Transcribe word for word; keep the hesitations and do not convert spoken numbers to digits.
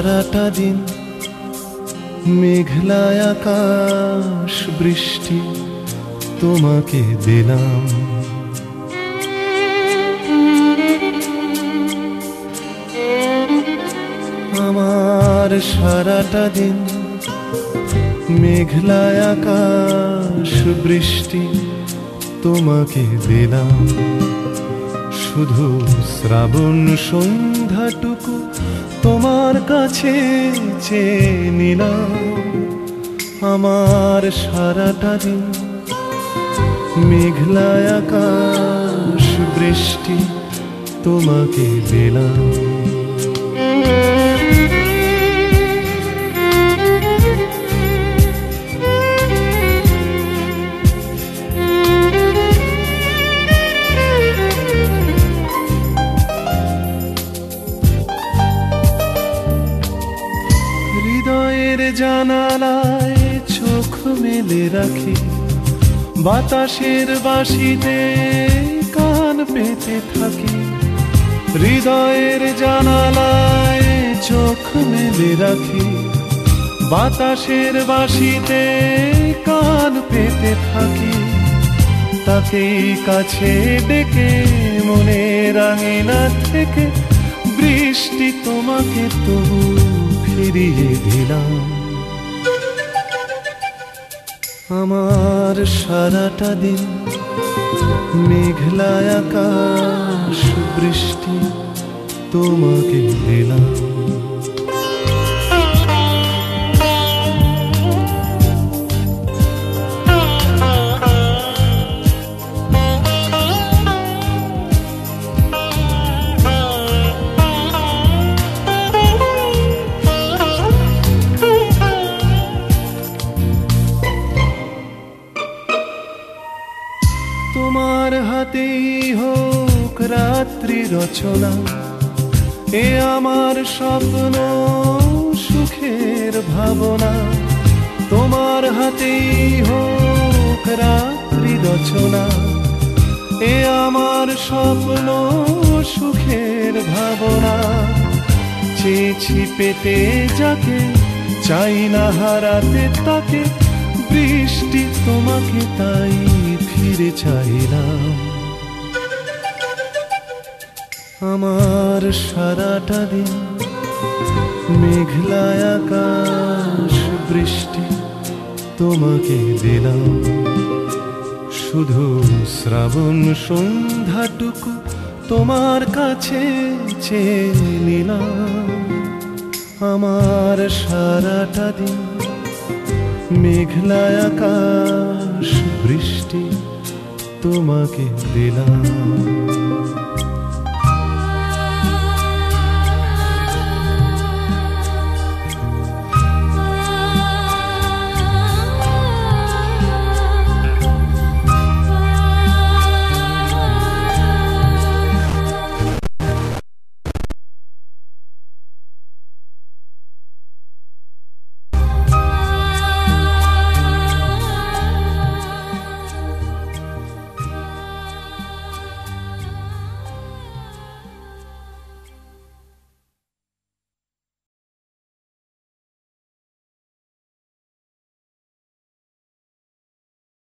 সারাটা দিন মেঘলা আকাশ বৃষ্টি তোমাকে দিলাম। আমার সারাটা দিন মেঘলা আকাশ বৃষ্টি তোমাকে দিলাম। শুধু শ্রাবণ সন্ধ্যাটুকু তোমার কাছে চেয়ে নিলাম। আমার সারাটা দিন মেঘলা আকাশ বৃষ্টি তোমাকে দিলাম। হৃদয়ের জানালায় চোখ মেলে রাখি, বাতাসের বাঁশিতে কান পেতে থাকি। হৃদয়ের জানালায় চোখ মেলে রাখি, বাতাসের বাঁশিতে কান পেতে থাকি। তাকেই কাছে ডেকে মনের আঙিনা থেকে বৃষ্টি তোমাকে তবু ফিরিয়ে দিলাম। আমার সারাটা দিন মেঘলা আকাশ বৃষ্টি তোমাকে দিলাম। তোমার হাতেই হোক রাত্রি রচনা, এ আমার স্বপ্ন সুখের ভাবনা। তোমার হাতেই হোক রাত্রি রচনা, এ আমার স্বপ্ন সুখের ভাবনা। চেয়েছি পেতে যাকে, চাই না হারাতে তাকে, বৃষ্টি তোমাকে তাই ফিরে চাইলাম। আমার সারাটা দিন মেঘলা আকাশ বৃষ্টি তোমাকে দিলাম। শুধু শ্রাবণ সন্ধ্যাটুকু তোমার কাছে চেয়ে নিলাম। আমার সারাটা দিন মেঘলা আকাশ বৃষ্টি তোমাকে দিলাম।